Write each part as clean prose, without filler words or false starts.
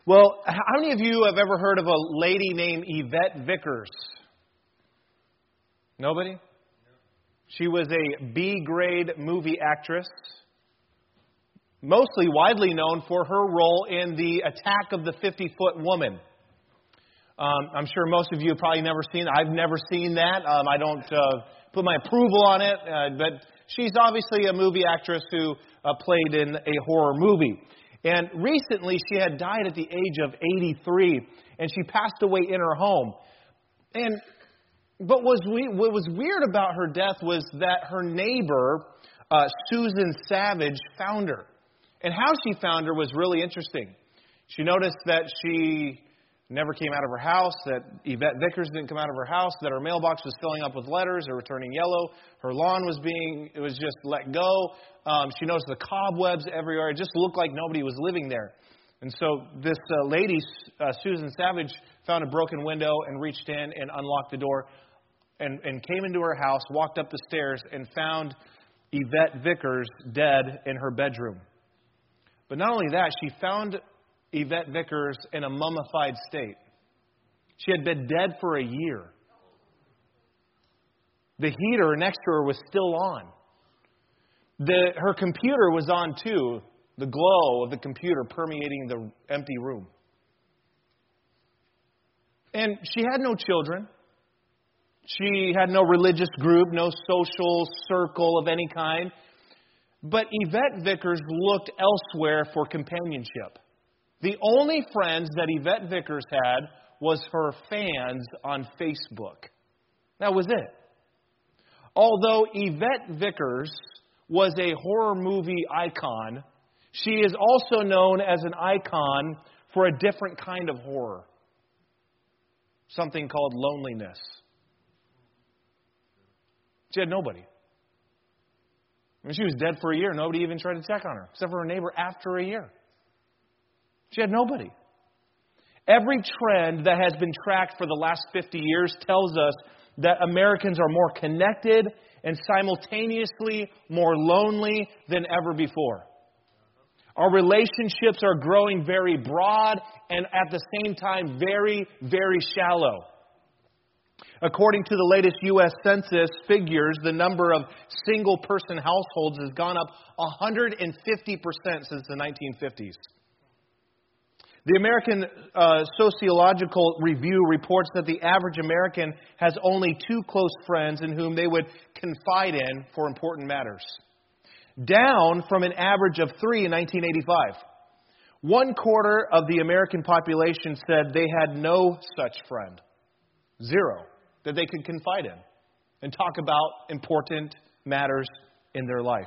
Well, how many of you have ever heard of a lady named Yvette Vickers? Nobody? She was a B-grade movie actress, mostly widely known for her role in the Attack of the 50-Foot Woman. I'm sure most of you have probably never seen it. I've never seen that. I don't put my approval on it, but she's obviously a movie actress who played in a horror movie. And recently, she had died at the age of 83, and she passed away in her home. But what was weird about her death was that her neighbor, Susan Savage, found her. And how she found her was really interesting. She noticed that she never came out of her house, that Yvette Vickers didn't come out of her house, that her mailbox was filling up with letters or turning yellow. Her lawn was just let go. She noticed the cobwebs everywhere. It just looked like nobody was living there. And so this lady, Susan Savage, found a broken window and reached in and unlocked the door and came into her house, walked up the stairs, and found Yvette Vickers dead in her bedroom. But not only that, she found Yvette Vickers in a mummified state. She had been dead for a year. The heater next to her was still on. Her computer was on too, the glow of the computer permeating the empty room. And she had no children. She had no religious group, no social circle of any kind. But Yvette Vickers looked elsewhere for companionship. The only friends that Yvette Vickers had was her fans on Facebook. That was it. Although Yvette Vickers was a horror movie icon, she is also known as an icon for a different kind of horror. Something called loneliness. She had nobody. She was dead for a year. Nobody even tried to check on her, except for her neighbor after a year. She had nobody. Every trend that has been tracked for the last 50 years tells us that Americans are more connected and simultaneously more lonely than ever before. Our relationships are growing very broad and at the same time very, very shallow. According to the latest U.S. Census figures, the number of single-person households has gone up 150% since the 1950s. The American Sociological Review reports that the average American has only 2 close friends in whom they would confide in for important matters, down from an average of 3 in 1985. 1/4 of the American population said they had no such friend, 0, that they could confide in and talk about important matters in their life.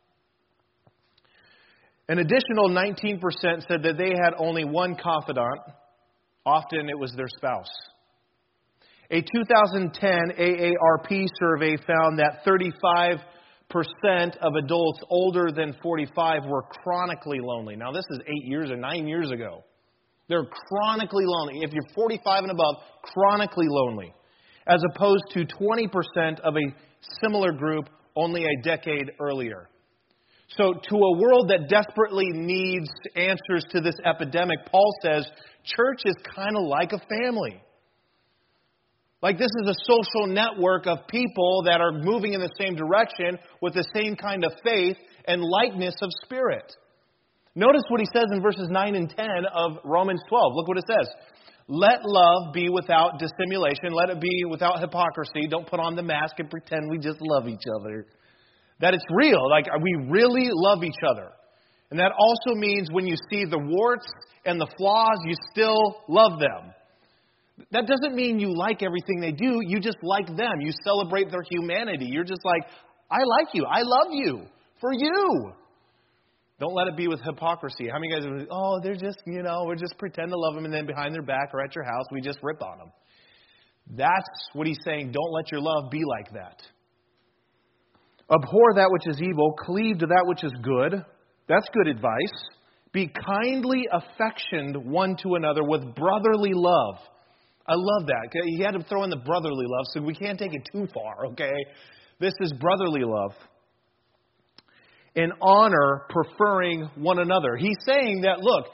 An additional 19% said that they had only one confidant. Often it was their spouse. A 2010 AARP survey found that 35% of adults older than 45 were chronically lonely. Now, this is 9 years ago. They're chronically lonely. If you're 45 and above, chronically lonely. As opposed to 20% of a similar group only a decade earlier. So to a world that desperately needs answers to this epidemic, Paul says, church is kind of like a family. Like this is a social network of people that are moving in the same direction with the same kind of faith and likeness of spirit. Notice what he says in verses 9 and 10 of Romans 12. Look what it says. Let love be without dissimulation. Let it be without hypocrisy. Don't put on the mask and pretend we just love each other. That it's real, like we really love each other. And that also means when you see the warts and the flaws, you still love them. That doesn't mean you like everything they do. You just like them. You celebrate their humanity. You're just like, I like you. I love you. For you. Don't let it be with hypocrisy. How many guys are, they're just, we just pretend to love them and then behind their back or at your house, we just rip on them. That's what he's saying. Don't let your love be like that. Abhor that which is evil, cleave to that which is good. That's good advice. Be kindly affectioned one to another with brotherly love. I love that. He had to throw in the brotherly love, so we can't take it too far, okay? This is brotherly love. In honor, preferring one another. He's saying that, look,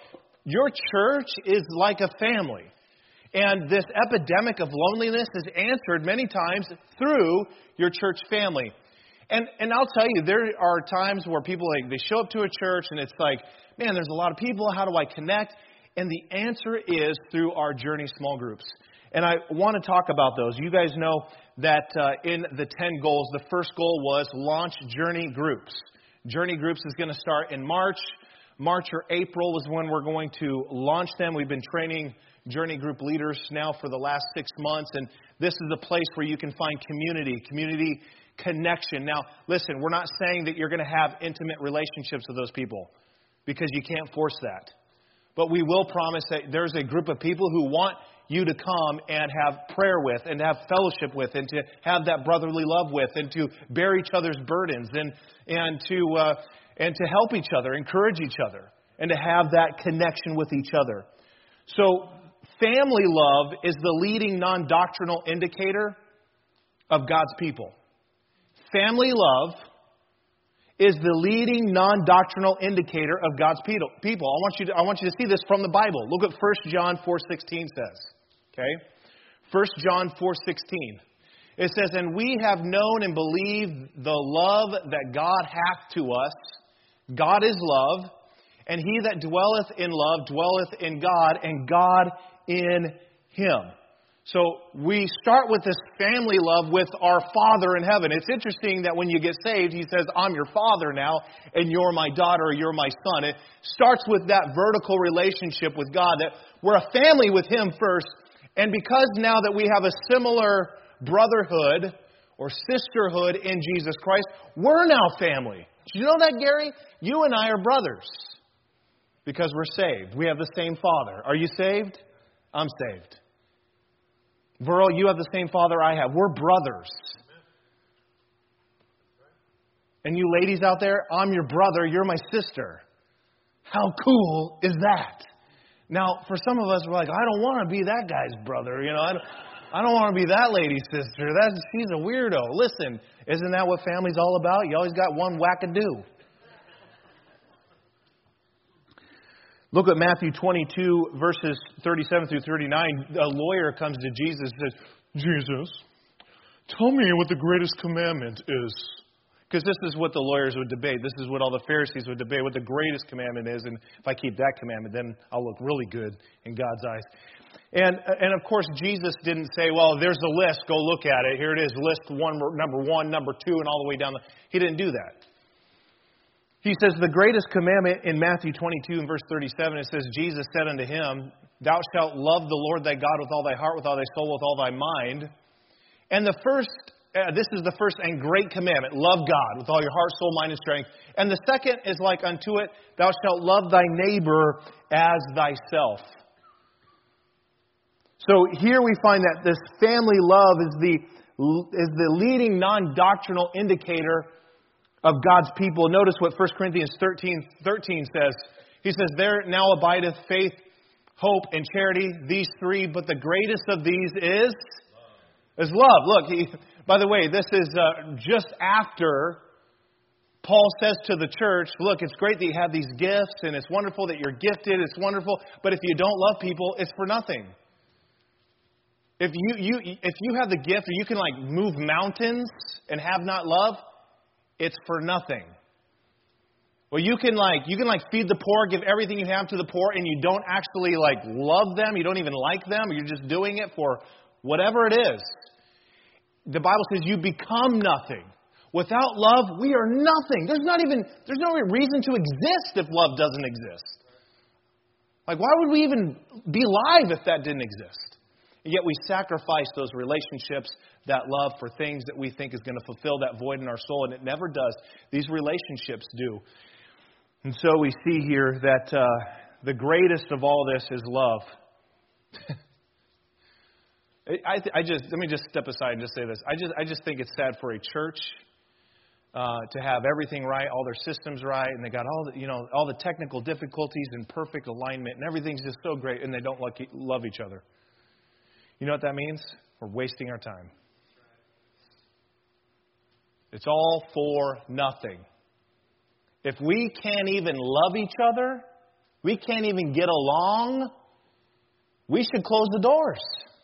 Your church is like a family. And this epidemic of loneliness is answered many times through your church family. And I'll tell you, there are times where people, they show up to a church and it's like, man, there's a lot of people. How do I connect? And the answer is through our Journey small groups. And I want to talk about those. You guys know that in the 10 goals, the first goal was launch Journey groups. Journey groups is going to start in March. March or April is when we're going to launch them. We've been training Journey group leaders now for the last 6 months. And this is the place where you can find community connection. Now, listen, we're not saying that you're going to have intimate relationships with those people, because you can't force that. But we will promise that there's a group of people who want you to come and have prayer with, and to have fellowship with, and to have that brotherly love with, and to bear each other's burdens, and to help each other, encourage each other, and to have that connection with each other. So family love is the leading non-doctrinal indicator of God's people. Family love is the leading non-doctrinal indicator of God's people. I want you to see this from the Bible. Look at 1 John 4:16 says. Okay? 1 John 4:16. It says, "And we have known and believed the love that God hath to us. God is love, and he that dwelleth in love dwelleth in God, and God in him." So we start with this family love with our Father in heaven. It's interesting that when you get saved, He says, "I'm your Father now, and you're my daughter, or you're my son." It starts with that vertical relationship with God, that we're a family with Him first. And because now that we have a similar brotherhood or sisterhood in Jesus Christ, we're now family. Did you know that, Gary? You and I are brothers because we're saved. We have the same Father. Are you saved? I'm saved. Verl, you have the same Father I have. We're brothers. And you ladies out there, I'm your brother, you're my sister. How cool is that? Now, for some of us, we're like, I don't want to be that guy's brother. I don't want to be that lady's sister. She's a weirdo. Listen, isn't that what family's all about? You always got one wackadoo. Look at Matthew 22, verses 37 through 39. A lawyer comes to Jesus and says, "Jesus, tell me what the greatest commandment is." Because this is what the lawyers would debate. This is what all the Pharisees would debate, what the greatest commandment is. And if I keep that commandment, then I'll look really good in God's eyes. And of course, Jesus didn't say, well, there's the list. Go look at it. Here it is, list number one, number two, and all the way down. He didn't do that. He says the greatest commandment in Matthew 22 and verse 37, it says, Jesus said unto him, "Thou shalt love the Lord thy God with all thy heart, with all thy soul, with all thy mind." And this is the first and great commandment. Love God with all your heart, soul, mind, and strength. And the second is like unto it, thou shalt love thy neighbor as thyself. So here we find that this family love is the leading non-doctrinal indicator of God's people. Notice what 1 Corinthians 13 says. He says, "There now abideth faith, hope, and charity, these three, but the greatest of these is love." Look, by the way, this is just after Paul says to the church, look, it's great that you have these gifts, and it's wonderful that you're gifted, it's wonderful, but if you don't love people, it's for nothing. If you have the gift, or you can move mountains and have not love, it's for nothing. Well, you can feed the poor, give everything you have to the poor, and you don't actually love them, you don't even like them, you're just doing it for whatever it is. The Bible says you become nothing. Without love, we are nothing. There's no reason to exist if love doesn't exist. Why would we even be alive if that didn't exist? And yet we sacrifice those relationships, that love, for things that we think is going to fulfill that void in our soul, and it never does. These relationships do. And so we see here that the greatest of all this is love. Let me just step aside and just say this. I just think it's sad for a church to have everything right, all their systems right, and they got all the technical difficulties and perfect alignment, and everything's just so great, and they don't love each other. You know what that means? We're wasting our time. It's all for nothing. If we can't even love each other, we can't even get along, we should close the doors.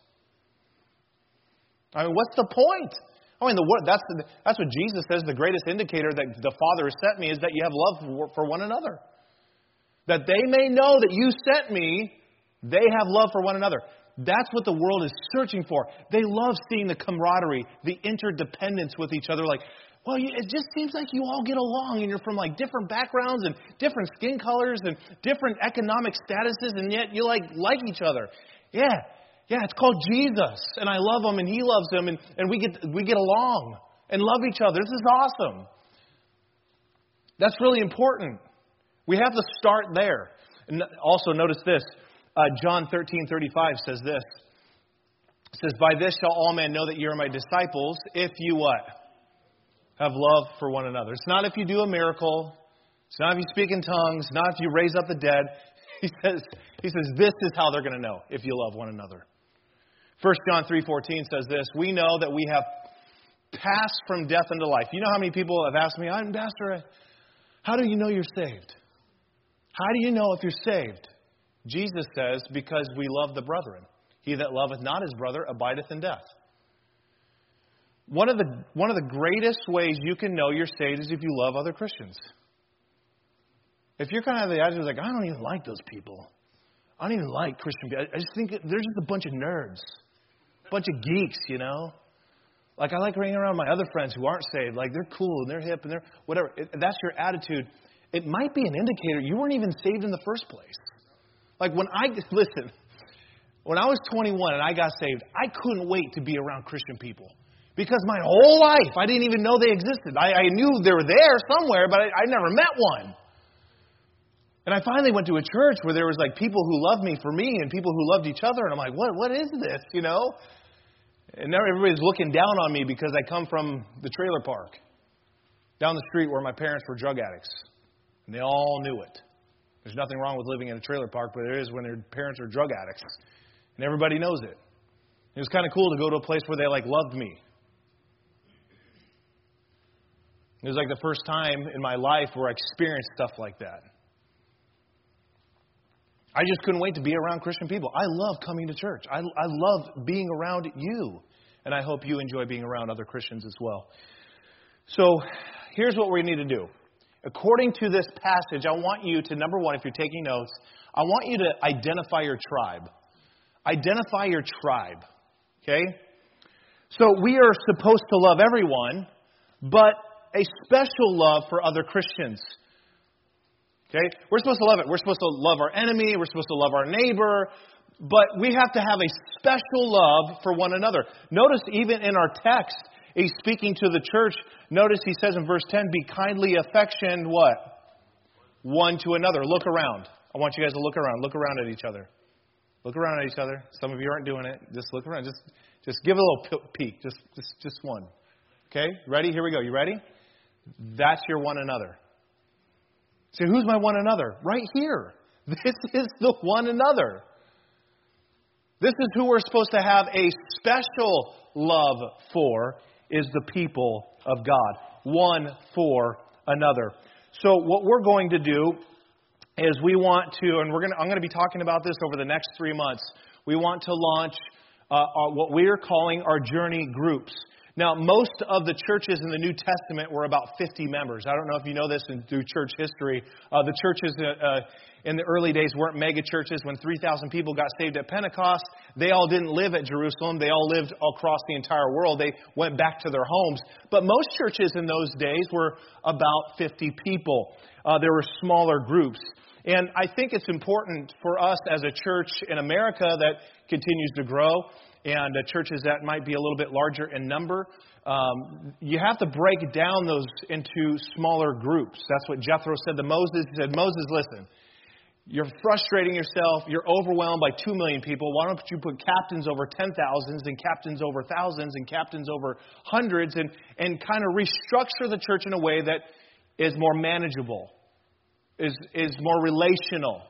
I mean, what's the point? I mean, that's what Jesus says. The greatest indicator that the Father has sent me is that you have love for one another. That they may know that you sent me, they have love for one another. That's what the world is searching for. They love seeing the camaraderie, the interdependence with each other. Like, well, it just seems like you all get along, and you're from like different backgrounds and different skin colors and different economic statuses, and yet you like each other. Yeah, it's called Jesus, and I love him, and he loves him, and we get along and love each other. This is awesome. That's really important. We have to start there. And also notice this. John 13:35 says this. It says, "By this shall all men know that you are my disciples, if you" what? "Have love for one another." It's not if you do a miracle. It's not if you speak in tongues. Not if you raise up the dead. He says, this is how they're going to know if you love one another. 1 John 3:14 says this. "We know that we have passed from death into life." You know how many people have asked me, "Pastor, how do you know you're saved? How do you know if you're saved?" Jesus says, "Because we love the brethren. He that loveth not his brother abideth in death." One of the greatest ways you can know you're saved is if you love other Christians. If you're kind of the attitude like, "I don't even like those people. I don't even like Christian people. I just think they're just a bunch of nerds. A bunch of geeks, you know. Like, I like hanging around my other friends who aren't saved. Like, they're cool and they're hip and they're whatever." That's your attitude. It might be an indicator you weren't even saved in the first place. Like, when I was 21 and I got saved, I couldn't wait to be around Christian people. Because my whole life, I didn't even know they existed. I knew they were there somewhere, but I never met one. And I finally went to a church where there was like people who loved me for me and people who loved each other. And I'm like, what is this, you know? And now everybody's looking down on me because I come from the trailer park down the street where my parents were drug addicts. And they all knew it. There's nothing wrong with living in a trailer park, but there is when their parents are drug addicts. And everybody knows it. It was kind of cool to go to a place where they like loved me. It was like the first time in my life where I experienced stuff like that. I just couldn't wait to be around Christian people. I love coming to church. I love being around you. And I hope you enjoy being around other Christians as well. So here's what we need to do. According to this passage, I want you to, number one, if you're taking notes, I want you to identify your tribe. Identify your tribe. Okay? So we are supposed to love everyone, but a special love for other Christians. Okay? We're supposed to love it. We're supposed to love our enemy. We're supposed to love our neighbor. But we have to have a special love for one another. Notice even in our text, he's speaking to the church. Notice he says in verse 10, "Be kindly affectioned," what? "One to another." Look around. I want you guys to look around. Look around at each other. Look around at each other. Some of you aren't doing it. Just look around. Just give it a little peek. Just one. Okay? Ready? Here we go. You ready? That's your one another. Say, who's my one another? Right here. This is the one another. This is who we're supposed to have a special love for, is the people of God. One for another. So what we're going to do is we want to, and I'm going to be talking about this over the next 3 months. We want to launch what we're calling our journey groups. Now, most of the churches in the New Testament were about 50 members. I don't know if you know this through church history. The churches in the early days weren't mega churches. When 3,000 people got saved at Pentecost, they all didn't live at Jerusalem. They all lived across the entire world. They went back to their homes. But most churches in those days were about 50 people. There were smaller groups. And I think it's important for us as a church in America that continues to grow, and churches that might be a little bit larger in number, you have to break down those into smaller groups. That's what Jethro said to Moses. He said, "Moses, listen, you're frustrating yourself. You're overwhelmed by 2 million people. Why don't you put captains over 10,000s and captains over thousands and captains over hundreds and kind of restructure the church in a way that is more manageable, is more relational.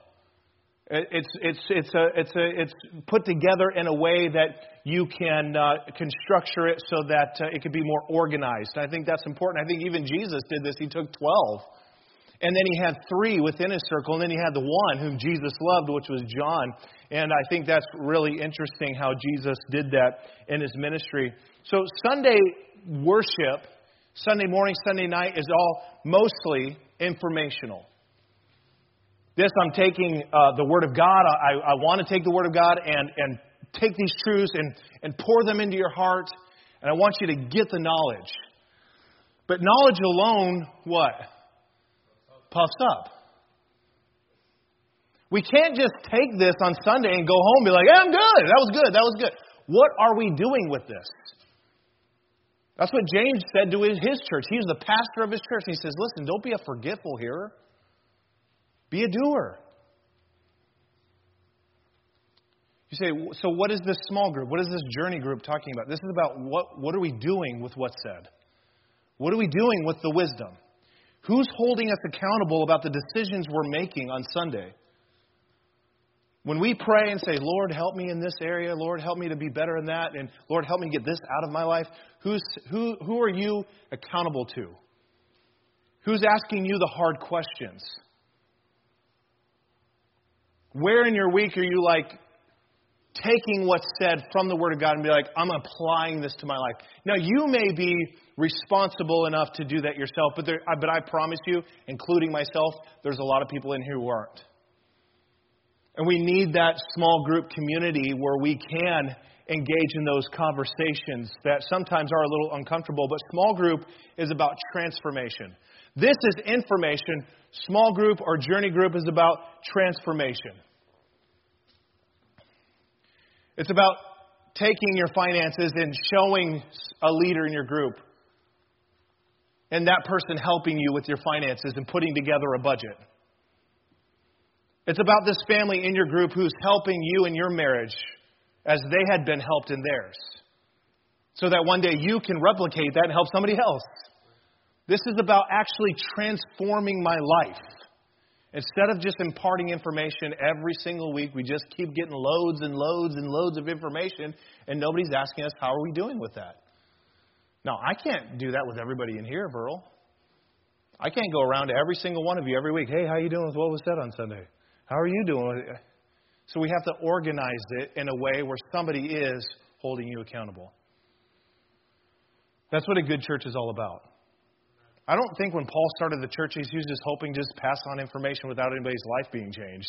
It's put together in a way that you can structure it so that it can be more organized." I think that's important. I think even Jesus did this. He took 12 And then he had 3 within his circle. And then he had the one whom Jesus loved, which was John. And I think that's really interesting how Jesus did that in his ministry. So Sunday worship, Sunday morning, Sunday night, is all mostly informational. This, I'm taking the Word of God. I want to take the Word of God and take these truths and pour them into your heart. And I want you to get the knowledge. But knowledge alone, what? Puffs up. We can't just take this on Sunday and go home and be like, I'm good. That was good. That was good. What are we doing with this? That's what James said to his church. He was the pastor of his church. And he says, listen, don't be a forgetful hearer. Be a doer. You say, so what is this small group? What is this journey group talking about? This is about what are we doing with what's said? What are we doing with the wisdom? Who's holding us accountable about the decisions we're making on Sunday? When we pray and say, Lord, help me in this area. Lord, help me to be better in that. And Lord, help me get this out of my life. Who are you accountable to? Who's asking you the hard questions? Where in your week are you like taking what's said from the Word of God and be like, I'm applying this to my life? Now, you may be responsible enough to do that yourself, but I promise you, including myself, there's a lot of people in here who aren't. And we need that small group community where we can engage in those conversations that sometimes are a little uncomfortable. But small group is about transformation. This is information. Small group or journey group is about transformation. It's about taking your finances and showing a leader in your group and that person helping you with your finances and putting together a budget. It's about this family in your group who's helping you in your marriage as they had been helped in theirs. So that one day you can replicate that and help somebody else. This is about actually transforming my life. Instead of just imparting information every single week, we just keep getting loads and loads and loads of information, and nobody's asking us, how are we doing with that? Now, I can't do that with everybody in here, Burl. I can't go around to every single one of you every week. Hey, how are you doing with what was said on Sunday? How are you doing with it? So we have to organize it in a way where somebody is holding you accountable. That's what a good church is all about. I don't think when Paul started the church, he was just hoping to just pass on information without anybody's life being changed.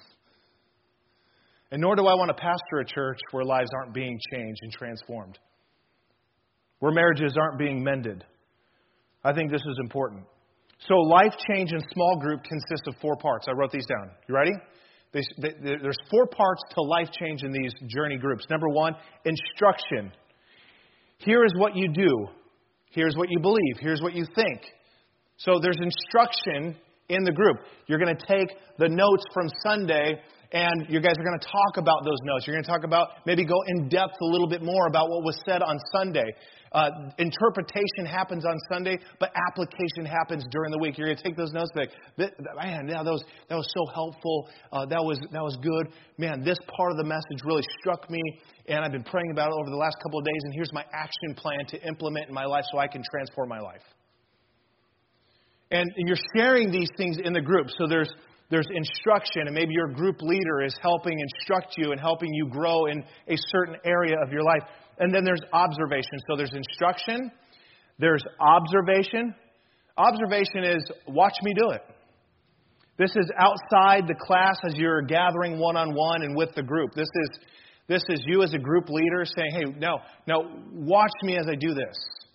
And nor do I want to pastor a church where lives aren't being changed and transformed, where marriages aren't being mended. I think this is important. So life change in small group consists of 4 parts. I wrote these down. You ready? There's 4 parts to life change in these journey groups. Number 1, instruction. Here is what you do. Here's what you believe. Here's what you think. So there's instruction in the group. You're going to take the notes from Sunday and you guys are going to talk about those notes. You're going to talk about, maybe go in depth a little bit more about what was said on Sunday. Interpretation happens on Sunday, but application happens during the week. You're going to take those notes back. Man, that was so helpful. That was good. Man, this part of the message really struck me, and I've been praying about it over the last couple of days, and here's my action plan to implement in my life so I can transform my life. And you're sharing these things in the group. So there's instruction, and maybe your group leader is helping instruct you and helping you grow in a certain area of your life. And then there's observation. So there's instruction, there's observation. Observation is watch me do it. This is outside the class as you're gathering one-on-one and with the group. This is you as a group leader saying, hey, now watch me as I do this.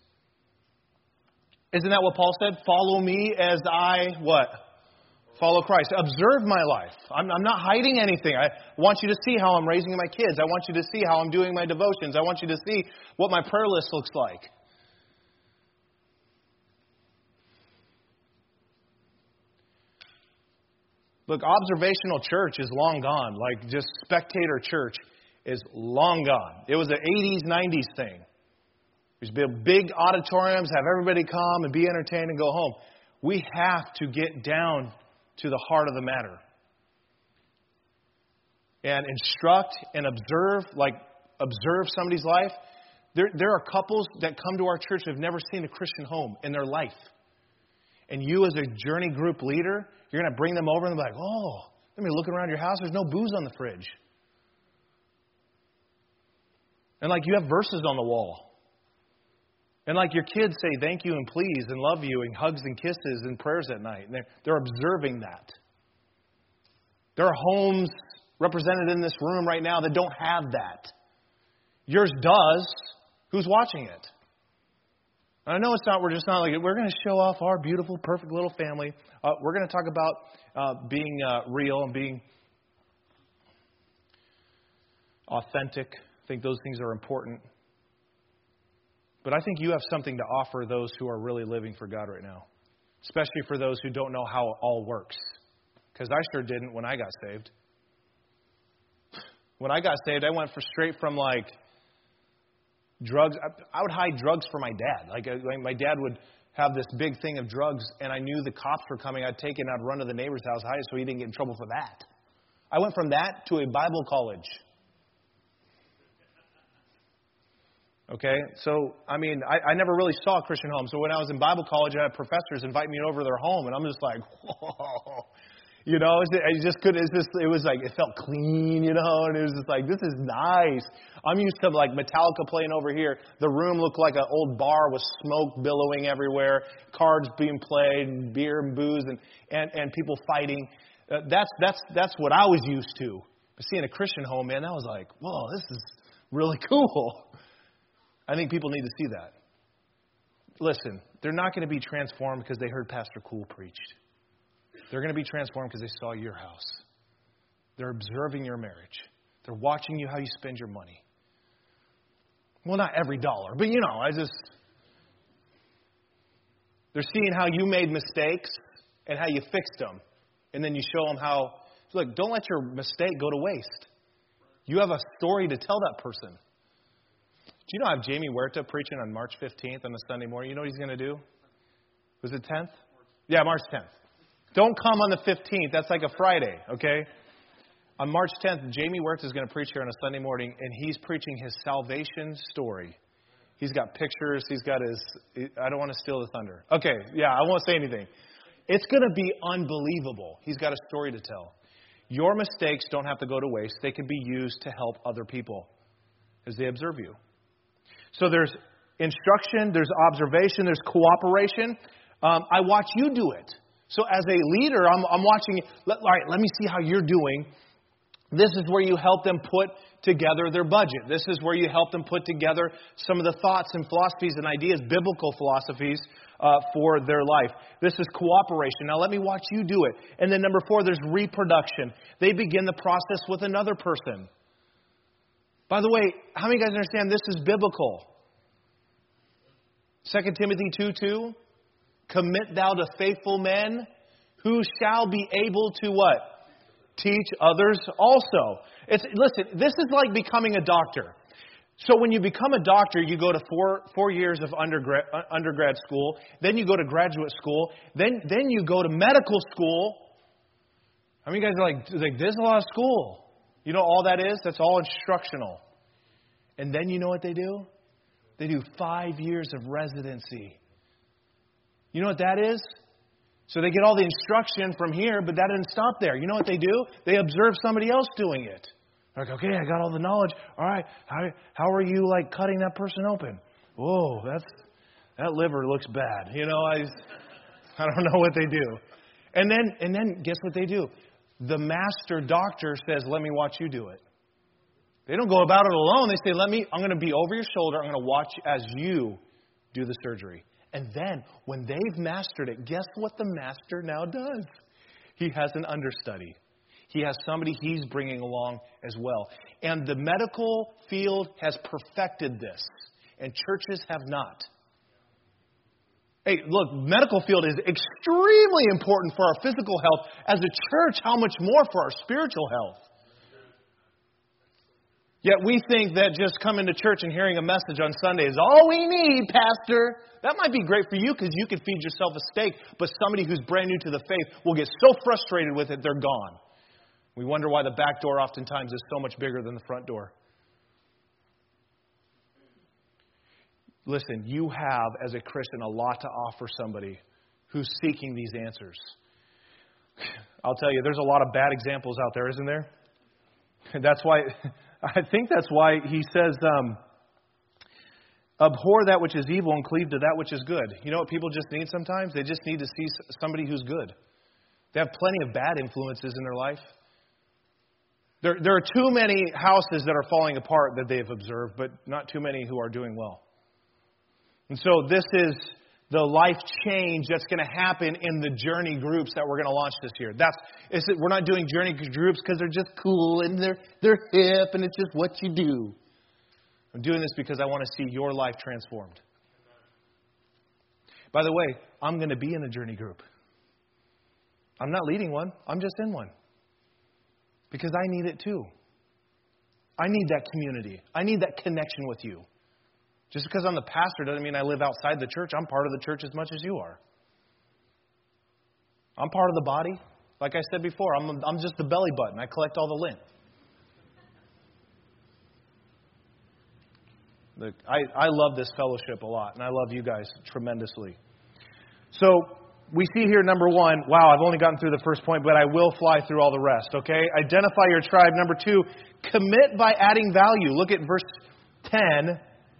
Isn't that what Paul said? Follow me as I, what? Follow Christ. Observe my life. I'm not hiding anything. I want you to see how I'm raising my kids. I want you to see how I'm doing my devotions. I want you to see what my prayer list looks like. Look, observational church is long gone. Like just spectator church is long gone. It was an 80s, 90s thing. There's build big auditoriums, have everybody come and be entertained and go home. We have to get down to the heart of the matter. And instruct and observe somebody's life. There are couples that come to our church that have never seen a Christian home in their life. And you as a journey group leader, you're going to bring them over and they'll be like, oh, let me look around your house. There's no booze on the fridge. And like you have verses on the wall. And like your kids say thank you and please and love you and hugs and kisses and prayers at night. And they're observing that. There are homes represented in this room right now that don't have that. Yours does. Who's watching it? I know it's not, we're just not like, we're going to show off our beautiful, perfect little family. We're going to talk about being real and being authentic. I think those things are important. But I think you have something to offer those who are really living for God right now. Especially for those who don't know how it all works. Because I sure didn't when I got saved. When I got saved, I went straight from like drugs. I would hide drugs for my dad. Like my dad would have this big thing of drugs, and I knew the cops were coming. I'd take it and I'd run to the neighbor's house, hide it so he didn't get in trouble for that. I went from that to a Bible college. Okay, so, I mean, I never really saw a Christian home. So when I was in Bible college, I had professors invite me over to their home, and I'm just like, whoa. You know, it was like, it felt clean, you know, and it was just like, this is nice. I'm used to like Metallica playing over here. The room looked like an old bar with smoke billowing everywhere, cards being played, and beer and booze, and people fighting. That's what I was used to. But seeing a Christian home, man, that was like, whoa, this is really cool. I think people need to see that. Listen, they're not going to be transformed because they heard Pastor Cool preached. They're going to be transformed because they saw your house. They're observing your marriage. They're watching you how you spend your money. Well, not every dollar, but they're seeing how you made mistakes and how you fixed them. And then you show them how, look, don't let your mistake go to waste. You have a story to tell that person. Do you know I have Jamie Huerta preaching on March 15th on a Sunday morning? You know what he's going to do? Was it 10th? Yeah, March 10th. Don't come on the 15th. That's like a Friday, okay? On March 10th, Jamie Huerta is going to preach here on a Sunday morning, and he's preaching his salvation story. He's got pictures. He's got I don't want to steal the thunder. Okay, yeah, I won't say anything. It's going to be unbelievable. He's got a story to tell. Your mistakes don't have to go to waste. They can be used to help other people as they observe you. So there's instruction, there's observation, there's cooperation. I watch you do it. So as a leader, I'm watching you. All right, let me see how you're doing. This is where you help them put together their budget. This is where you help them put together some of the thoughts and philosophies and ideas, biblical philosophies for their life. This is cooperation. Now let me watch you do it. And then number 4, there's reproduction. They begin the process with another person. By the way, how many of you guys understand this is biblical? 2 Timothy 2:2. Commit thou to faithful men who shall be able to what? Teach others also. Listen, this is like becoming a doctor. So when you become a doctor, you go to four years of undergrad school. Then you go to graduate school. Then you go to medical school. How many of you guys are like, there's a lot of school. You know all that is? That's all instructional. And then you know what they do? They do 5 years of residency. You know what that is? So they get all the instruction from here, but that didn't stop there. You know what they do? They observe somebody else doing it. They're like, okay, I got all the knowledge. All right, how are you like cutting that person open? Whoa, that liver looks bad. You know, I don't know what they do. And then guess what they do? The master doctor says, let me watch you do it. They don't go about it alone. They say, I'm going to be over your shoulder. I'm going to watch as you do the surgery. And then, when they've mastered it, guess what the master now does? He has an understudy. He has somebody he's bringing along as well. And the medical field has perfected this, and churches have not. Hey, look, medical field is extremely important for our physical health. As a church, how much more for our spiritual health? Yet we think that just coming to church and hearing a message on Sunday is all we need, Pastor. That might be great for you because you can feed yourself a steak, but somebody who's brand new to the faith will get so frustrated with it, they're gone. We wonder why the back door oftentimes is so much bigger than the front door. Listen, you have, as a Christian, a lot to offer somebody who's seeking these answers. I'll tell you, there's a lot of bad examples out there, isn't there? And that's why, I think that's why he says, abhor that which is evil and cleave to that which is good. You know what people just need sometimes? They just need to see somebody who's good. They have plenty of bad influences in their life. There are too many houses that are falling apart that they've observed, but not too many who are doing well. And so this is the life change that's going to happen in the journey groups that we're going to launch this year. We're not doing journey groups because they're just cool and they're hip and it's just what you do. I'm doing this because I want to see your life transformed. By the way, I'm going to be in a journey group. I'm not leading one. I'm just in one. Because I need it too. I need that community. I need that connection with you. Just because I'm the pastor doesn't mean I live outside the church. I'm part of the church as much as you are. I'm part of the body. Like I said before, I'm just the belly button. I collect all the lint. I love this fellowship a lot, and I love you guys tremendously. So we see here, number one, wow, I've only gotten through the first point, but I will fly through all the rest, okay? Identify your tribe. Number two, commit by adding value. Look at verse 10.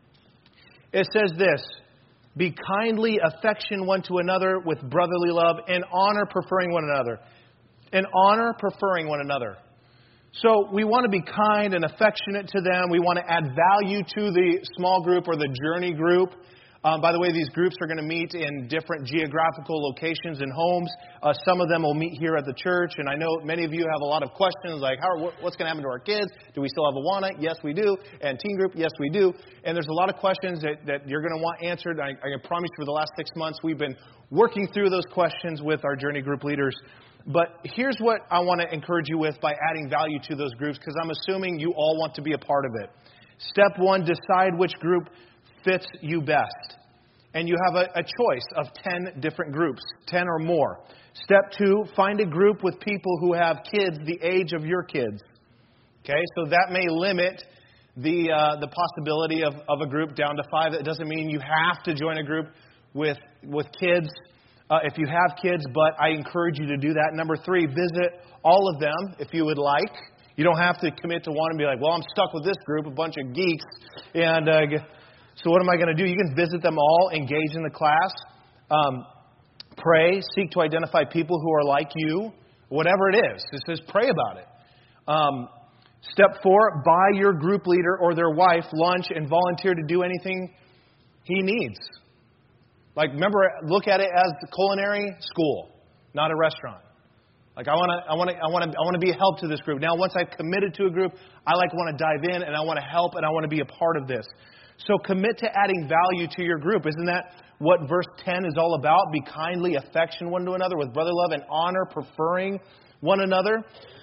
It says this, be kindly affection one to another with brotherly love and honor preferring one another. And honor preferring one another. So we want to be kind and affectionate to them. We want to add value to the small group or the journey group. By the way, these groups are going to meet in different geographical locations and homes. Some of them will meet here at the church. And I know many of you have a lot of questions like, what's going to happen to our kids? Do we still have Awana? Yes, we do. And teen group? Yes, we do. And there's a lot of questions that you're going to want answered. I promise you for the last 6 months, we've been working through those questions with our journey group leaders. But here's what I want to encourage you with by adding value to those groups, because I'm assuming you all want to be a part of it. Step one, decide which group fits you best. And you have a choice of 10 different groups, 10 or more. Step two, find a group with people who have kids the age of your kids. Okay, so that may limit the possibility of a group down to 5. That doesn't mean you have to join a group with kids if you have kids, but I encourage you to do that. Number 3, visit all of them if you would like. You don't have to commit to one and be like, well, I'm stuck with this group, a bunch of geeks, and so what am I going to do? You can visit them all, engage in the class, pray, seek to identify people who are like you, whatever it is. It says pray about it. Step 4, buy your group leader or their wife lunch and volunteer to do anything he needs. Like, remember, look at it as the culinary school, not a restaurant. Like, I want to be a help to this group. Now, once I've committed to a group, I want to dive in and I want to help and I want to be a part of this. So commit to adding value to your group. Isn't that what verse 10 is all about? Be kindly, affection one to another with brotherly love and honor, preferring one another.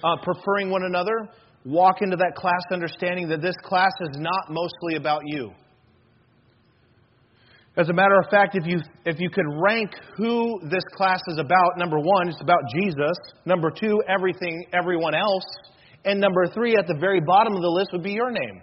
Walk into that class understanding that this class is not mostly about you. As a matter of fact, if you could rank who this class is about, number 1, it's about Jesus. Number 2, everyone else. And number 3, at the very bottom of the list would be your name.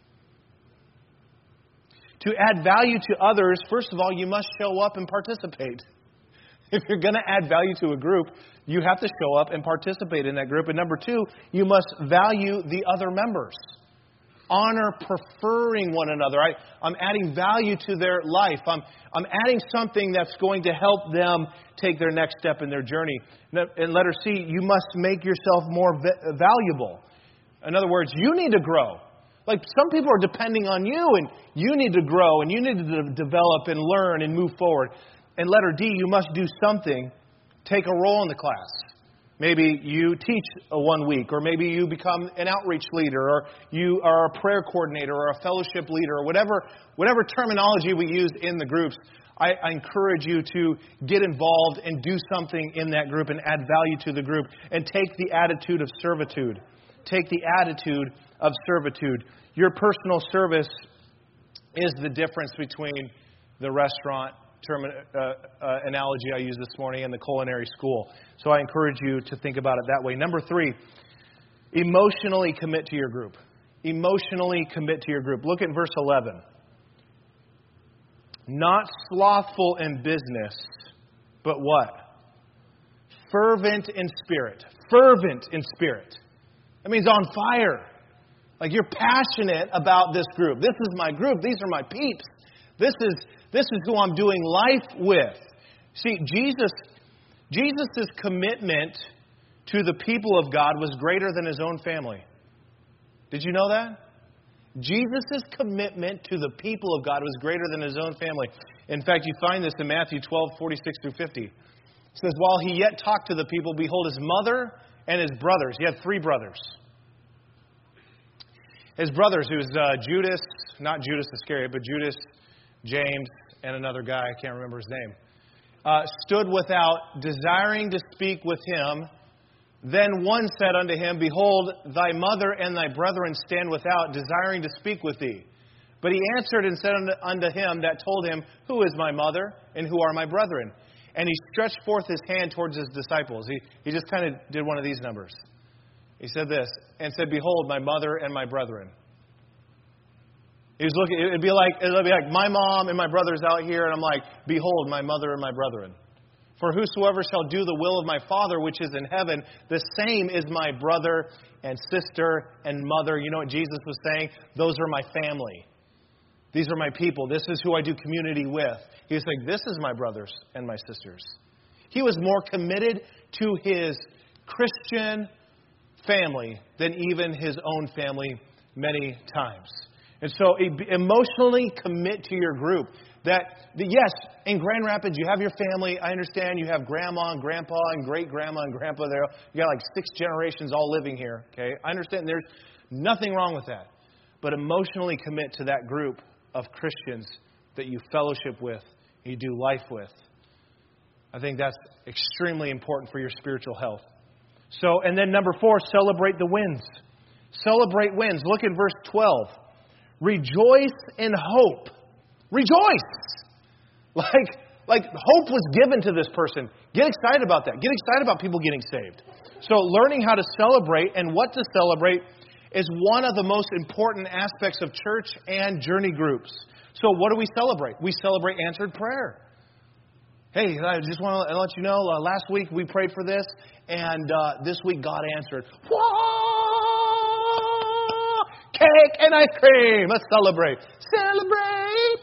To add value to others, first of all, you must show up and participate. If you're going to add value to a group, you have to show up and participate in that group. And number 2, you must value the other members. Honor preferring one another. I'm adding value to their life. I'm adding something that's going to help them take their next step in their journey. In letter C, you must make yourself more valuable. In other words, you need to grow. Like, some people are depending on you, and you need to grow, and you need to develop and learn and move forward. And letter D, you must do something. Take a role in the class. Maybe you teach 1 week, or maybe you become an outreach leader, or you are a prayer coordinator, or a fellowship leader, or whatever terminology we use in the groups. I encourage you to get involved and do something in that group and add value to the group, and take the attitude of servitude. Take the attitude of servitude. Your personal service is the difference between the restaurant analogy I used this morning and the culinary school. So I encourage you to think about it that way. Number 3, emotionally commit to your group. Emotionally commit to your group. Look at verse 11. Not slothful in business, but what? Fervent in spirit. Fervent in spirit. That means on fire. Like you're passionate about this group. This is my group. These are my peeps. This is who I'm doing life with. See, Jesus' commitment to the people of God was greater than his own family. Did you know that? Jesus' commitment to the people of God was greater than his own family. In fact, you find this in Matthew 12:46 through 50. It says, while he yet talked to the people, behold, his mother and his brothers. He had 3 brothers. His brothers, who was Judas, not Judas Iscariot, but Judas, James, and another guy, I can't remember his name, stood without, desiring to speak with him. Then one said unto him, behold, thy mother and thy brethren stand without, desiring to speak with thee. But he answered and said unto him that told him, who is my mother, and who are my brethren? And he stretched forth his hand towards his disciples. He just kind of did one of these numbers. He said this, and said, behold, my mother and my brethren. He was looking, it'd be like my mom and my brothers out here, and I'm like, behold, my mother and my brethren. For whosoever shall do the will of my Father which is in heaven, the same is my brother and sister and mother. You know what Jesus was saying? Those are my family. These are my people. This is who I do community with. He was saying, this is my brothers and my sisters. He was more committed to his Christian family than even his own family many times. And so emotionally commit to your group. Yes, in Grand Rapids, you have your family. I understand you have grandma and grandpa and great-grandma and grandpa there. You got like 6 generations all living here. Okay, I understand there's nothing wrong with that. But emotionally commit to that group of Christians that you fellowship with, you do life with. I think that's extremely important for your spiritual health. So, and then number 4, celebrate the wins. Celebrate wins. Look at verse 12. Rejoice in hope. Rejoice! Like hope was given to this person. Get excited about that. Get excited about people getting saved. So learning how to celebrate and what to celebrate is one of the most important aspects of church and journey groups. So what do we celebrate? We celebrate answered prayer. Hey, I just want to let you know, last week we prayed for this, and this week God answered. Whoa! Cake and ice cream. Let's celebrate. Celebrate!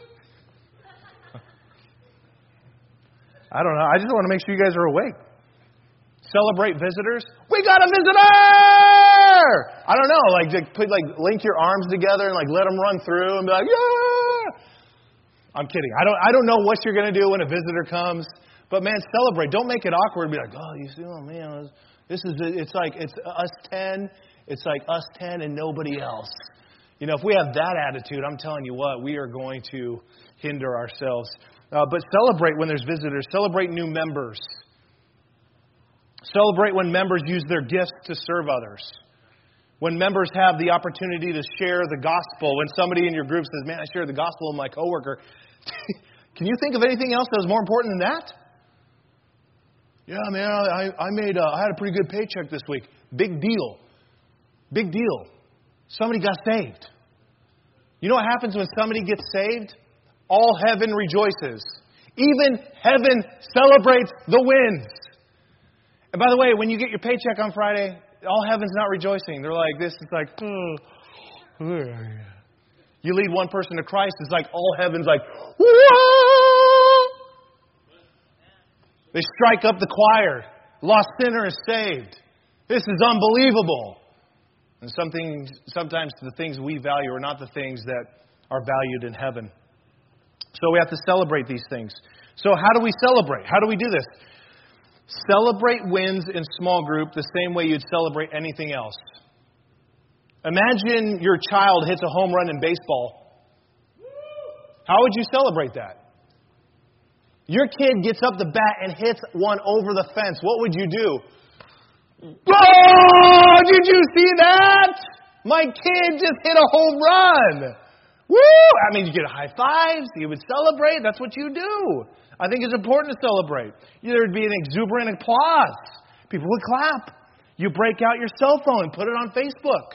I don't know. I just want to make sure you guys are awake. Celebrate visitors. We got a visitor! I don't know. Link your arms together and let them run through and be like, yeah! I'm kidding. I don't know what you're going to do when a visitor comes. But man, celebrate. Don't make it awkward. Be like, oh, you see, oh man, it's us 10. It's like us 10 and nobody else. You know, if we have that attitude, I'm telling you what, we are going to hinder ourselves. But celebrate when there's visitors. Celebrate new members. Celebrate when members use their gifts to serve others. When members have the opportunity to share the gospel. When somebody in your group says, man, I shared the gospel with my coworker. Can you think of anything else that was more important than that? Yeah, man, I had a pretty good paycheck this week. Big deal. Big deal. Somebody got saved. You know what happens when somebody gets saved? All heaven rejoices. Even heaven celebrates the wins. And by the way, when you get your paycheck on Friday, all heaven's not rejoicing. They're like, this is like, oh. You lead one person to Christ, it's like all heaven's like, whoa! They strike up the choir. Lost sinner is saved. This is unbelievable. And sometimes the things we value are not the things that are valued in heaven. So we have to celebrate these things. So how do we celebrate? How do we do this? Celebrate wins in small group the same way you'd celebrate anything else. Imagine your child hits a home run in baseball. How would you celebrate that? Your kid gets up the bat and hits one over the fence. What would you do? Oh, did you see that? My kid just hit a home run. Woo! I mean, you get high fives. You would celebrate. That's what you do. I think it's important to celebrate. There'd be an exuberant applause. People would clap. You break out your cell phone and put it on Facebook.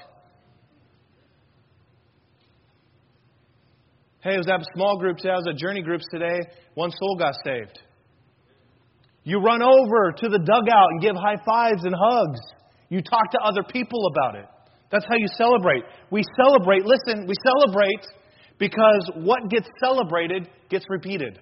Hey, I was at small groups. I was at journey groups today. One soul got saved. You run over to the dugout and give high fives and hugs. You talk to other people about it. That's how you celebrate. We celebrate, listen, we celebrate because what gets celebrated gets repeated.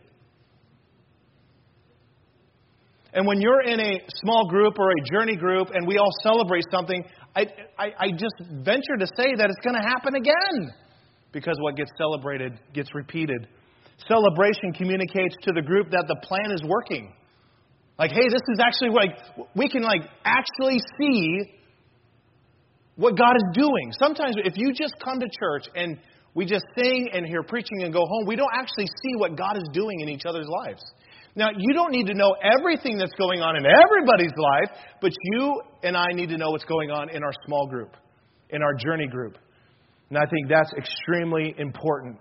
And when you're in a small group or a journey group and we all celebrate something, I just venture to say that it's going to happen again. Because what gets celebrated gets repeated. Celebration communicates to the group that the plan is working. Like, hey, this is actually we can actually see what God is doing. Sometimes if you just come to church and we just sing and hear preaching and go home, we don't actually see what God is doing in each other's lives. Now, you don't need to know everything that's going on in everybody's life, but you and I need to know what's going on in our small group, in our journey group. And I think that's extremely important.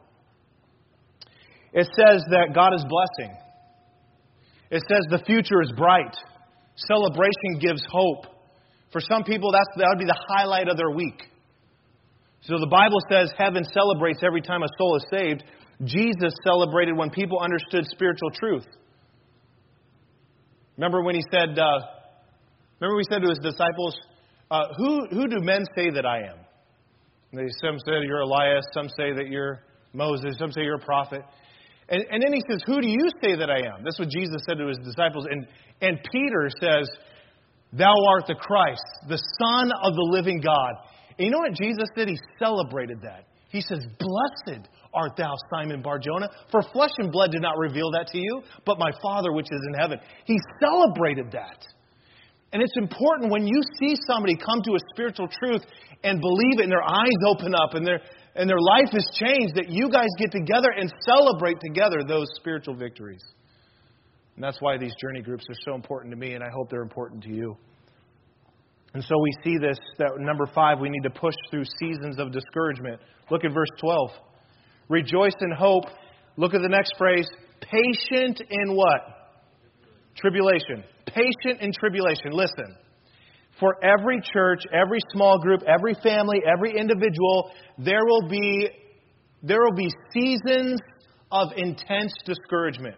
It says that God is blessing. It says the future is bright. Celebration gives hope. For some people, that would be the highlight of their week. So the Bible says heaven celebrates every time a soul is saved. Jesus celebrated when people understood spiritual truth. Remember when he said, we said to his disciples, who do men say that I am? Some say that you're Elias, some say that you're Moses, some say you're a prophet. And then he says, who do you say that I am? That's what Jesus said to his disciples. And Peter says, thou art the Christ, the Son of the living God. And you know what Jesus did? He celebrated that. He says, blessed art thou, Simon Bar-Jonah, for flesh and blood did not reveal that to you, but my Father which is in heaven. He celebrated that. And it's important when you see somebody come to a spiritual truth and believe it and their eyes open up and their life is changed, that you guys get together and celebrate together those spiritual victories. And that's why these journey groups are so important to me, and I hope they're important to you. And so we see this, that number 5, we need to push through seasons of discouragement. Look at verse 12. Rejoice in hope. Look at the next phrase. Patient in what? Tribulation. Patient in tribulation. Listen. For every church, every small group, every family, every individual, there will be seasons of intense discouragement.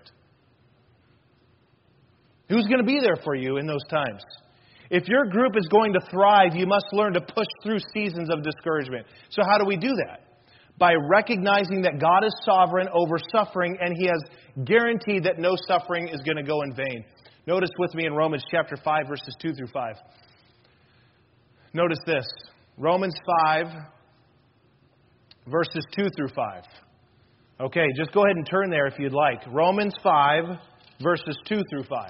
Who's going to be there for you in those times? If your group is going to thrive, you must learn to push through seasons of discouragement. So how do we do that? By recognizing that God is sovereign over suffering, and He has guaranteed that no suffering is going to go in vain. Notice with me in Romans chapter 5, verses 2 through 5. Notice this. Romans 5, verses 2 through 5. Okay, just go ahead and turn there if you'd like. Romans 5, verses 2 through 5.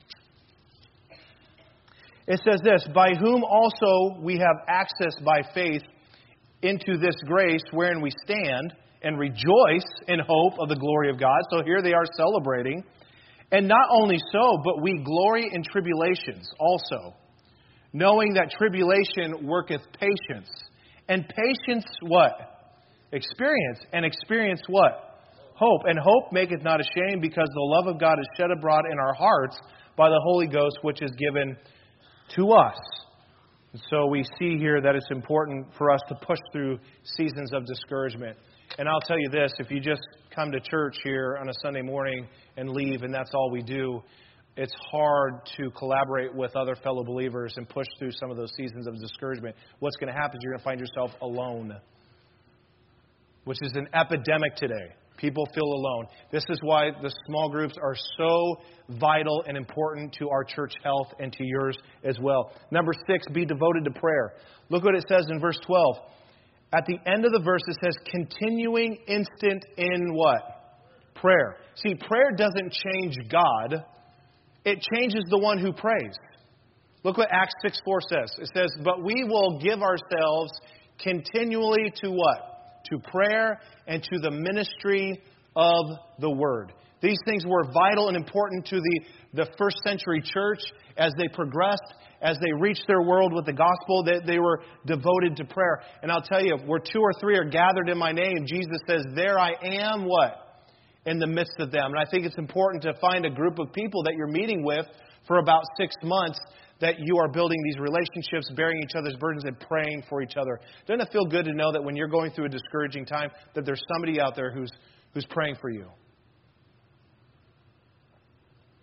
It says this, by whom also we have access by faith into this grace wherein we stand and rejoice in hope of the glory of God. So here they are celebrating. And not only so, but we glory in tribulations also, knowing that tribulation worketh patience. And patience what? Experience. And experience what? Hope. And hope maketh not ashamed, because the love of God is shed abroad in our hearts by the Holy Ghost, which is given to us. And so we see here that it's important for us to push through seasons of discouragement. And I'll tell you this, if you just come to church here on a Sunday morning and leave and that's all we do, it's hard to collaborate with other fellow believers and push through some of those seasons of discouragement. What's going to happen is you're going to find yourself alone, which is an epidemic today. People feel alone. This is why the small groups are so vital and important to our church health and to yours as well. Number 6, be devoted to prayer. Look what it says in verse 12. At the end of the verse, it says, continuing instant in what? Prayer. See, prayer doesn't change God. It changes the one who prays. Look what Acts 6:4 says. It says, but we will give ourselves continually to what? To prayer and to the ministry of the Word. These things were vital and important to the first century church as they progressed, as they reached their world with the gospel. They were devoted to prayer. And I'll tell you, where 2 or 3 are gathered in my name, Jesus says, there I am, what? In the midst of them. And I think it's important to find a group of people that you're meeting with for about 6 months, that you are building these relationships, bearing each other's burdens, and praying for each other. Doesn't it feel good to know that when you're going through a discouraging time, that there's somebody out there who's praying for you?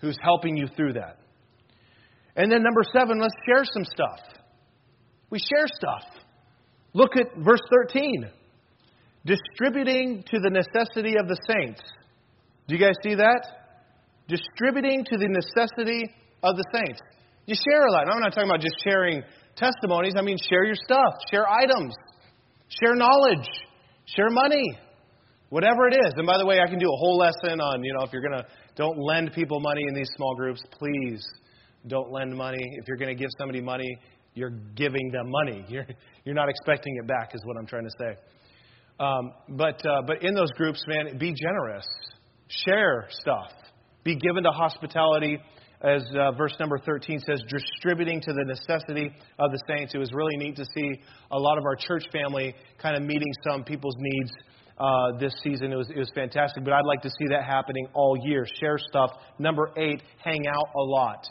who's helping you through that. And then number 7, let's share some stuff. We share stuff. Look at verse 13. Distributing to the necessity of the saints. Do you guys see that? Distributing to the necessity of the saints. You share a lot. I'm not talking about just sharing testimonies. I mean, share your stuff. Share items. Share knowledge. Share money. Whatever it is. And by the way, I can do a whole lesson on, if you're going to, don't lend people money in these small groups. Please don't lend money. If you're going to give somebody money, you're giving them money. You're not expecting it back is what I'm trying to say. But in those groups, man, be generous. Share stuff. Be given to hospitality, as verse number 13 says, distributing to the necessity of the saints. It was really neat to see a lot of our church family kind of meeting some people's needs this season. It was fantastic, but I'd like to see that happening all year. Share stuff. Number 8, hang out a lot.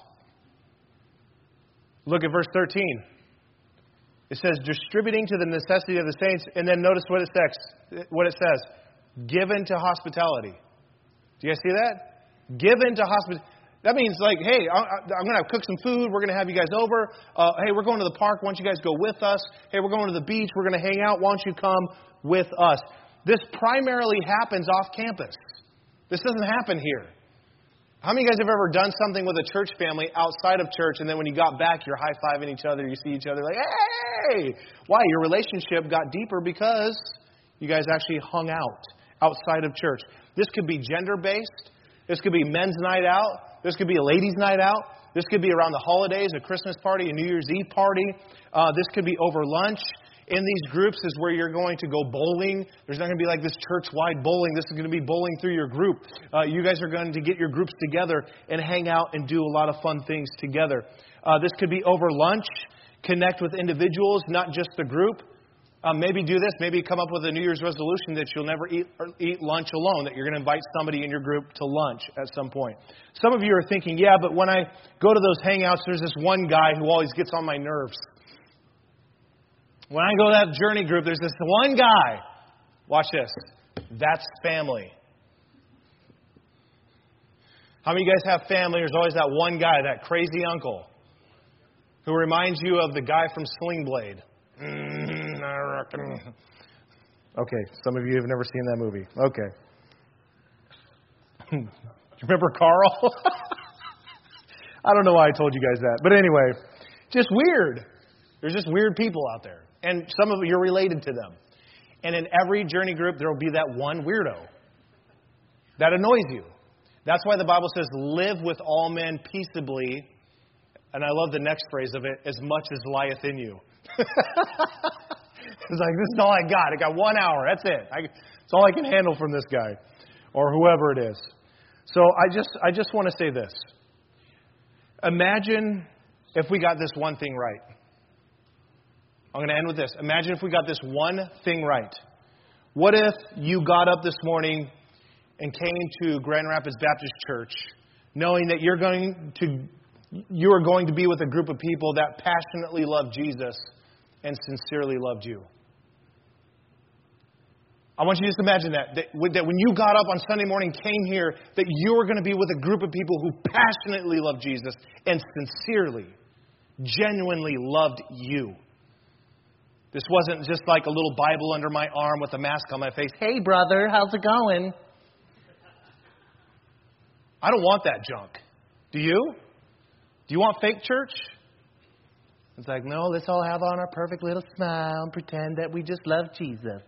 Look at verse 13. It says, distributing to the necessity of the saints, and then notice what it says. Given to hospitality. Do you guys see that? Given to hospitality. That means like, hey, I'm going to cook some food. We're going to have you guys over. Hey, we're going to the park. Why don't you guys go with us? Hey, we're going to the beach. We're going to hang out. Why don't you come with us? This primarily happens off campus. This doesn't happen here. How many of you guys have ever done something with a church family outside of church, and then when you got back, you're high-fiving each other, you see each other like, hey! Why? Your relationship got deeper because you guys actually hung out outside of church. This could be gender-based. This could be men's night out. This could be a ladies' night out. This could be around the holidays, a Christmas party, a New Year's Eve party. This could be over lunch. In these groups is where you're going to go bowling. There's not going to be like this church-wide bowling. This is going to be bowling through your group. You guys are going to get your groups together and hang out and do a lot of fun things together. This could be over lunch. Connect with individuals, not just the group. Maybe do this. Maybe come up with a New Year's resolution that you'll never eat lunch alone, that you're going to invite somebody in your group to lunch at some point. Some of you are thinking, yeah, but when I go to those hangouts, there's this one guy who always gets on my nerves. When I go to that journey group, there's this one guy. Watch this. That's family. How many of you guys have family? There's always that one guy, that crazy uncle, who reminds you of the guy from Sling Blade. I reckon. Okay, some of you have never seen that movie. Okay. Do you remember Carl? I don't know why I told you guys that. But anyway, just weird. There's just weird people out there. And some of you are related to them. And in every journey group, there will be that one weirdo that annoys you. That's why the Bible says, live with all men peaceably. And I love the next phrase of it, as much as lieth in you. It's like, this is all I got. I got 1 hour. That's it. It's all I can handle from this guy or whoever it is. So I just want to say this. Imagine if we got this one thing right. I'm going to end with this. Imagine if we got this one thing right. What if you got up this morning and came to Grand Rapids Baptist Church knowing that you are going to be with a group of people that passionately love Jesus and sincerely loved you? I want you to just imagine that when you got up on Sunday morning, came here, that you were going to be with a group of people who passionately love Jesus and sincerely, genuinely loved you. This wasn't just like a little Bible under my arm with a mask on my face. Hey, brother, how's it going? I don't want that junk. Do you? Do you want fake church? It's like, no, let's all have on our perfect little smile and pretend that we just love Jesus.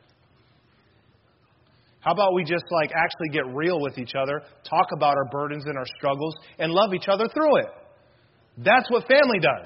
How about we just actually get real with each other, talk about our burdens and our struggles, and love each other through it? That's what family does.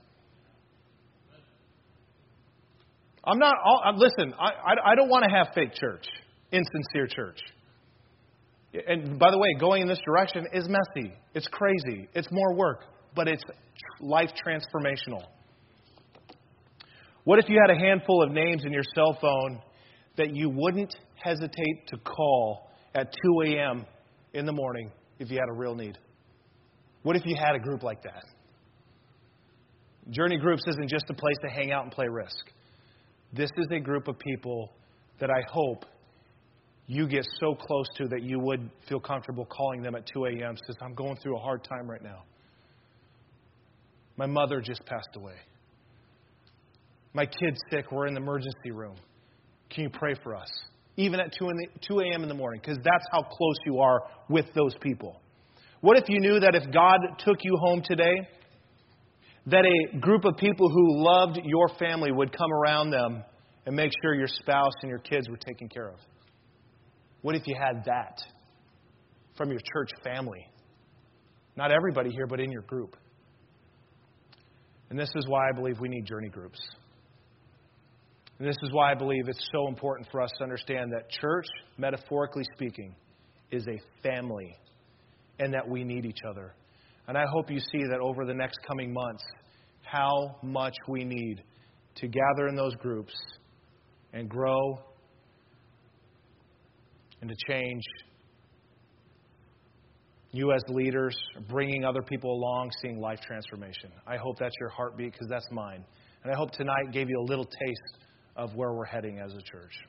Listen, I don't want to have fake church, insincere church. And by the way, going in this direction is messy. It's crazy. It's more work, but it's life transformational. What if you had a handful of names in your cell phone that you wouldn't hesitate to call at 2 a.m. in the morning if you had a real need? What if you had a group like that? Journey Groups isn't just a place to hang out and play Risk. This is a group of people that I hope you get so close to that you would feel comfortable calling them at 2 a.m. Says, I'm going through a hard time right now. My mother just passed away. My kid's sick. We're in the emergency room. Can you pray for us? Even at 2 a.m. in the morning, because that's how close you are with those people. What if you knew that if God took you home today, that a group of people who loved your family would come around them and make sure your spouse and your kids were taken care of? What if you had that from your church family? Not everybody here, but in your group. And this is why I believe we need journey groups. And this is why I believe it's so important for us to understand that church, metaphorically speaking, is a family and that we need each other. And I hope you see that over the next coming months, how much we need to gather in those groups and grow and to change. You as leaders, bringing other people along, seeing life transformation. I hope that's your heartbeat, because that's mine. And I hope tonight gave you a little taste of where we're heading as a church.